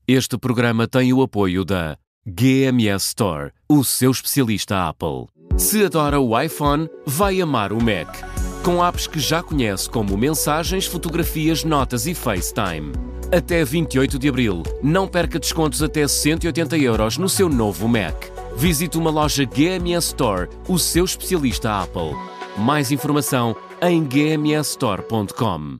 Este programa tem o apoio da GMS Store, o seu especialista Apple. Se adora o iPhone, vai amar o Mac. Com apps que já conhece como Mensagens, Fotografias, Notas e FaceTime. Até 28 de abril, não perca descontos até 180 € no seu novo Mac. Visite uma loja GMS Store, o seu especialista Apple. Mais informação em gmsstore.com.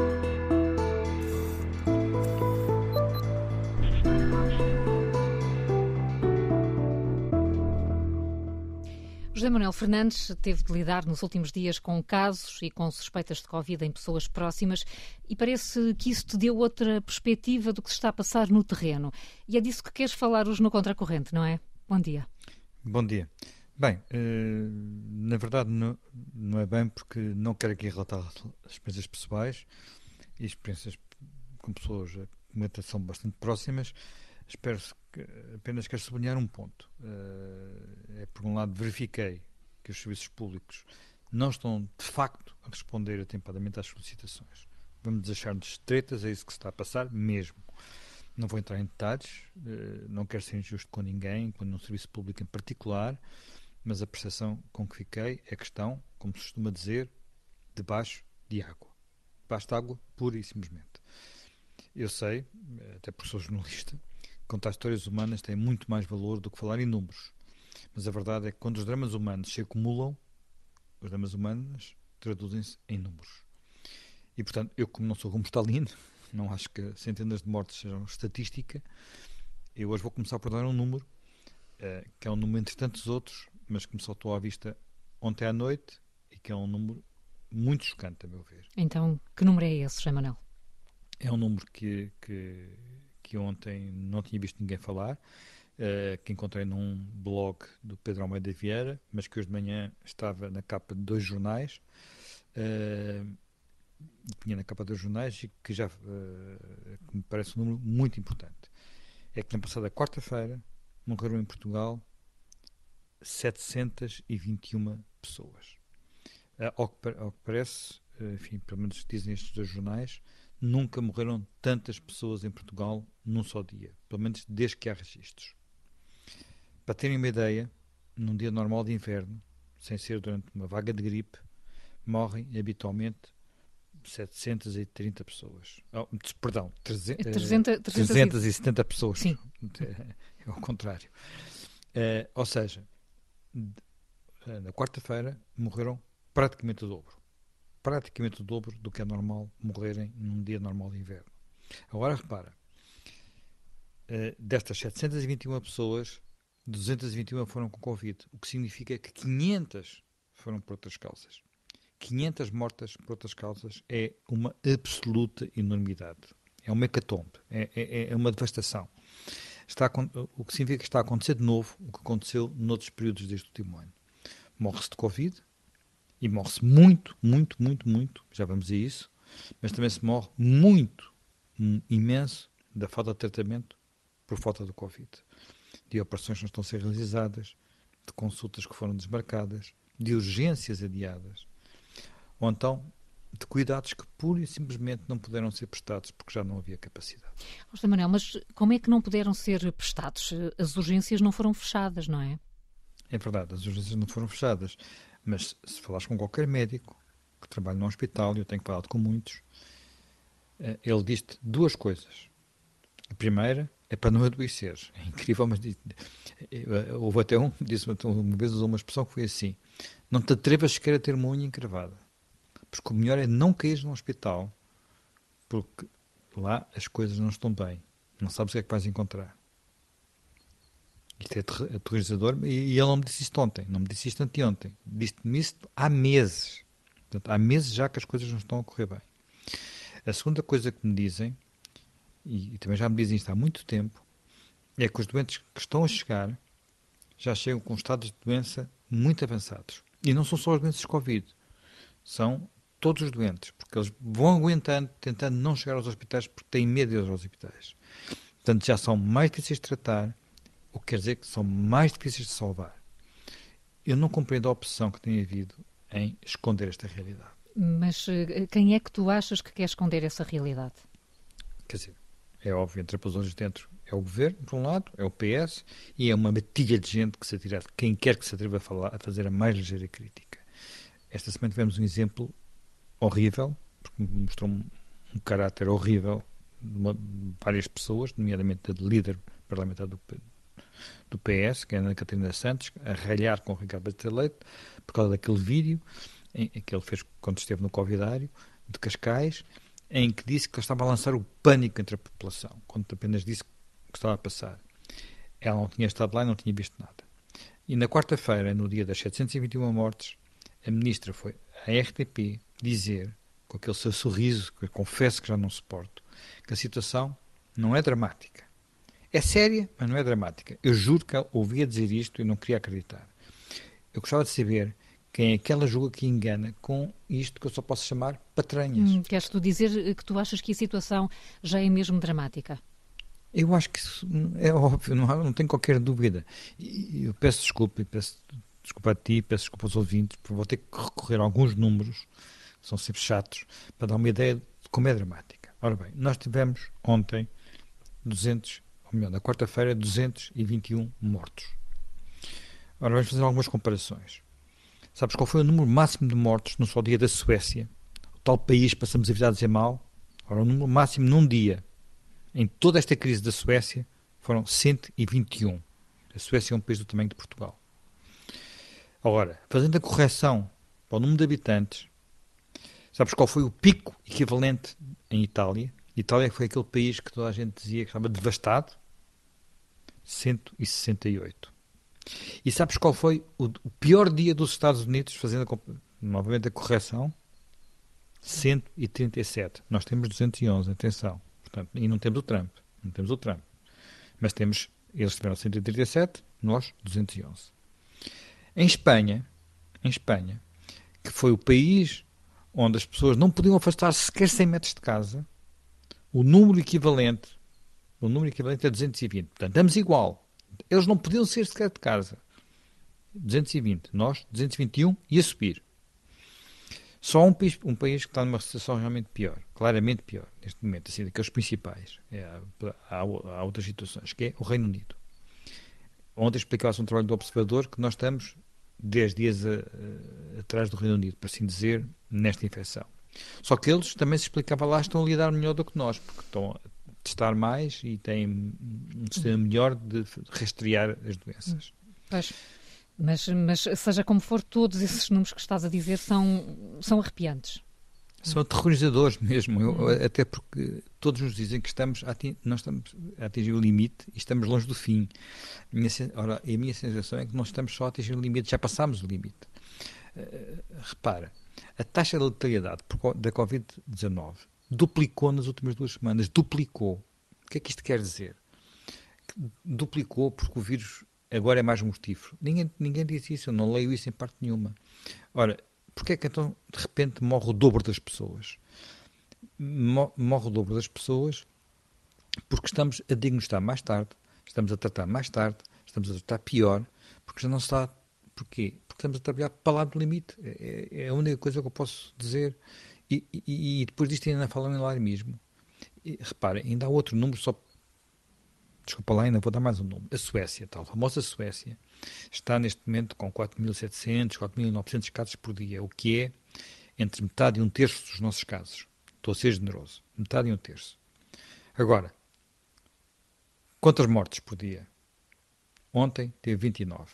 José Manuel Fernandes teve de lidar nos últimos dias com casos e com suspeitas de Covid em pessoas próximas e parece que isso te deu outra perspectiva do que se está a passar no terreno. E é disso que queres falar hoje no Contracorrente, não é? Bom dia. Bom dia. Bem, na verdade não é bem, porque não quero aqui relatar experiências pessoais e experiências com pessoas que até são bastante próximas. Apenas quero sublinhar um ponto. Por um lado, verifiquei que os serviços públicos não estão, de facto, a responder atempadamente às solicitações. Vamos deixar-nos estreitas, é isso que se está a passar mesmo. Não vou entrar em detalhes, não quero ser injusto com ninguém, com nenhum serviço público em particular, mas a percepção com que fiquei é que estão, como se costuma dizer, debaixo de água. Debaixo de água, pura e simplesmente. Eu sei, até porque sou jornalista, contar histórias humanas tem muito mais valor do que falar em números. Mas a verdade é que quando os dramas humanos se acumulam, os dramas humanos traduzem-se em números. E, portanto, eu, como não sou como Stalin, não acho que centenas de mortes sejam estatística, eu hoje vou começar por dar um número, que é um número entre tantos outros, mas que me saltou à vista ontem à noite e que é um número muito chocante, a meu ver. Então, que número é esse, José Manuel? É um número que ontem não tinha visto ninguém falar, que encontrei num blog do Pedro Almeida Vieira, mas que hoje de manhã estava na capa de 2 jornais, tinha na capa de 2 jornais e que já que me parece um número muito importante. É que na passada quarta-feira morreram em Portugal 721 pessoas. Ao que parece, enfim, pelo menos dizem estes 2 jornais, nunca morreram tantas pessoas em Portugal num só dia, pelo menos desde que há registros. Para terem uma ideia, num dia normal de inverno, sem ser durante uma vaga de gripe, morrem habitualmente 730 pessoas. Perdão, 370 pessoas. Sim. É ao contrário. Ou seja, na quarta-feira morreram praticamente o dobro. Praticamente o dobro do que é normal morrerem num dia normal de inverno. Agora repara, destas 721 pessoas, 221 foram com Covid, o que significa que 500 foram por outras causas. 500 mortas por outras causas é uma absoluta enormidade. É uma hecatombe, é uma devastação. O que significa que está a acontecer de novo o que aconteceu noutros períodos deste último ano. Morre-se de Covid, e morre-se muito, já vamos a isso, mas também se morre muito, imenso, da falta de tratamento por falta do Covid. De operações que não estão a ser realizadas, de consultas que foram desmarcadas, de urgências adiadas, ou então de cuidados que pura e simplesmente não puderam ser prestados porque já não havia capacidade. José Manuel, mas como é que não puderam ser prestados? As urgências não foram fechadas, não é? É verdade, as urgências não foram fechadas. Mas se falares com qualquer médico que trabalha num hospital, e eu tenho falado com muitos, ele diz-te 2 coisas. A primeira é para não adoeceres. É incrível, mas houve até um que disse uma vez, usou uma expressão que foi assim: não te atrevas sequer a ter uma unha encravada, porque o melhor é não cair num hospital, porque lá as coisas não estão bem. Não sabes o que é que vais encontrar. Isto é aterrorizador, e ele não me disse isto ontem, não me disse isto anteontem, disse-me isto há meses. Portanto, há meses já que as coisas não estão a correr bem. A segunda coisa que me dizem, e também já me dizem isto há muito tempo, é que os doentes que estão a chegar já chegam com estados de doença muito avançados. E não são só os doentes de Covid, são todos os doentes, porque eles vão aguentando, tentando não chegar aos hospitais porque têm medo de ir aos hospitais. Portanto, já são mais difíceis de tratar, o que quer dizer que são mais difíceis de salvar. Eu não compreendo a opção que tem havido em esconder esta realidade. Mas quem é que tu achas que quer esconder essa realidade? Quer dizer, é óbvio, entre aplausos dentro é o governo, por um lado, é o PS, e é uma matilha de gente que se atira, quem quer que se atreva a fazer a mais ligeira crítica. Esta semana tivemos um exemplo horrível, porque mostrou um caráter horrível de várias pessoas, nomeadamente da líder parlamentar do PS, que é a Ana Catarina Santos, a ralhar com o Ricardo Batista Leite, por causa daquele vídeo que ele fez quando esteve no Covidário, de Cascais, em que disse que ele estava a lançar o pânico entre a população, quando apenas disse que estava a passar. Ela não tinha estado lá e não tinha visto nada. E na quarta-feira, no dia das 721 mortes, a ministra foi à RTP dizer, com aquele seu sorriso, que eu confesso que já não suporto, que a situação não é dramática. É séria, mas não é dramática. Eu juro que ela ouvia dizer isto e não queria acreditar. Eu gostava de saber quem é que ela julga que engana com isto que eu só posso chamar patranhas. Queres tu dizer que tu achas que a situação já é mesmo dramática? Eu acho que isso é óbvio, não tenho qualquer dúvida. E eu peço desculpa, peço desculpa a ti, peço desculpa aos ouvintes, porque vou ter que recorrer a alguns números, que são sempre chatos, para dar uma ideia de como é dramática. Ora bem, nós tivemos ontem na quarta-feira, 221 mortos. Ora, vamos fazer algumas comparações. Sabes qual foi o número máximo de mortos no só dia da Suécia? O tal país, passamos a vida a dizer mal. Ora, o número máximo num dia, em toda esta crise da Suécia, foram 121. A Suécia é um país do tamanho de Portugal. Agora, fazendo a correção para o número de habitantes, sabes qual foi o pico equivalente em Itália? Itália foi aquele país que toda a gente dizia que estava devastado. 168. E sabes qual foi o pior dia dos Estados Unidos, fazendo novamente a correção? 137. Nós temos 211, atenção. Portanto, e não temos o Trump. Mas eles tiveram 137, nós 211. Em Espanha, que foi o país onde as pessoas não podiam afastar-se sequer 100 metros de casa, o número equivalente é 220. Portanto, estamos igual. Eles não podiam sair sequer de casa. 220. Nós, 221 e a subir. Só um país que está numa situação realmente pior, claramente pior, neste momento, assim, daqueles principais. Há outras situações, que é o Reino Unido. Ontem explicava-se um trabalho do Observador que nós estamos 10 dias atrás do Reino Unido, por assim dizer, nesta infecção. Só que eles, também se explicava lá, estão a lidar melhor do que nós, porque estão a testar mais e têm um sistema melhor de rastrear as doenças. Pois. Mas seja como for, todos esses números que estás a dizer são arrepiantes. São aterrorizadores mesmo, até porque todos nos dizem que nós estamos a atingir o limite e estamos longe do fim. A minha sensação é que nós estamos só a atingir o limite, já passámos o limite. Repara, a taxa de letalidade da Covid-19 duplicou nas últimas 2 semanas. Duplicou. O que é que isto quer dizer? Duplicou porque o vírus agora é mais mortífero. Ninguém diz isso, eu não leio isso em parte nenhuma. Ora, porquê é que então de repente morre o dobro das pessoas? Morre o dobro das pessoas porque estamos a diagnosticar mais tarde, estamos a tratar mais tarde, estamos a tratar pior, porque já não se está. Porquê? Porque estamos a trabalhar para lá do limite. É a única coisa que eu posso dizer. E depois disto ainda falam em alarmismo. Reparem, ainda há outro número só. Desculpa lá, ainda vou dar mais um número. A Suécia, a famosa Suécia, está neste momento com 4.700, 4.900 casos por dia, o que é entre metade e 1/3 dos nossos casos. Estou a ser generoso. Metade e 1/3. Agora, quantas mortes por dia? Ontem teve 29.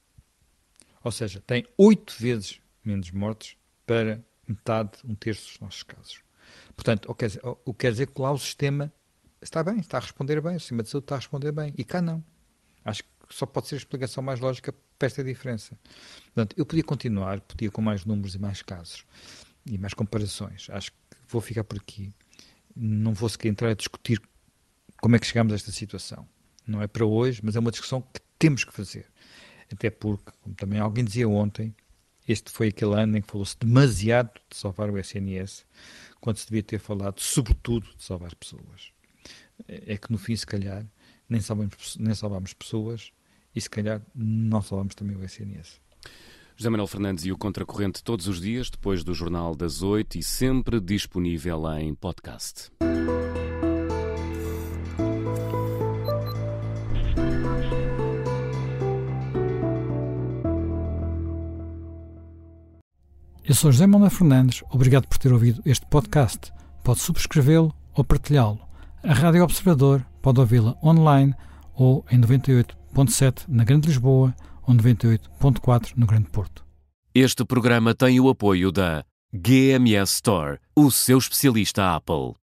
Ou seja, tem 8 vezes menos mortes para metade, 1/3 dos nossos casos. Portanto, o que quer dizer que lá o sistema está bem, está a responder bem, o sistema de saúde está a responder bem. E cá não. Acho que só pode ser a explicação mais lógica para esta diferença. Portanto, eu podia continuar, com mais números e mais casos e mais comparações. Acho que vou ficar por aqui. Não vou sequer entrar a discutir como é que chegamos a esta situação. Não é para hoje, mas é uma discussão que temos que fazer. Até porque, como também alguém dizia ontem, este foi aquele ano em que falou-se demasiado de salvar o SNS, quando se devia ter falado, sobretudo, de salvar pessoas. É que no fim, se calhar, nem salvamos pessoas e se calhar não salvamos também o SNS. José Manuel Fernandes e o Contracorrente todos os dias, depois do Jornal das 8 e sempre disponível em podcast. Eu sou José Manuel Fernandes, obrigado por ter ouvido este podcast. Pode subscrevê-lo ou partilhá-lo. A Rádio Observador pode ouvi-la online ou em 98.7 na Grande Lisboa ou 98.4 no Grande Porto. Este programa tem o apoio da GMS Store, o seu especialista Apple.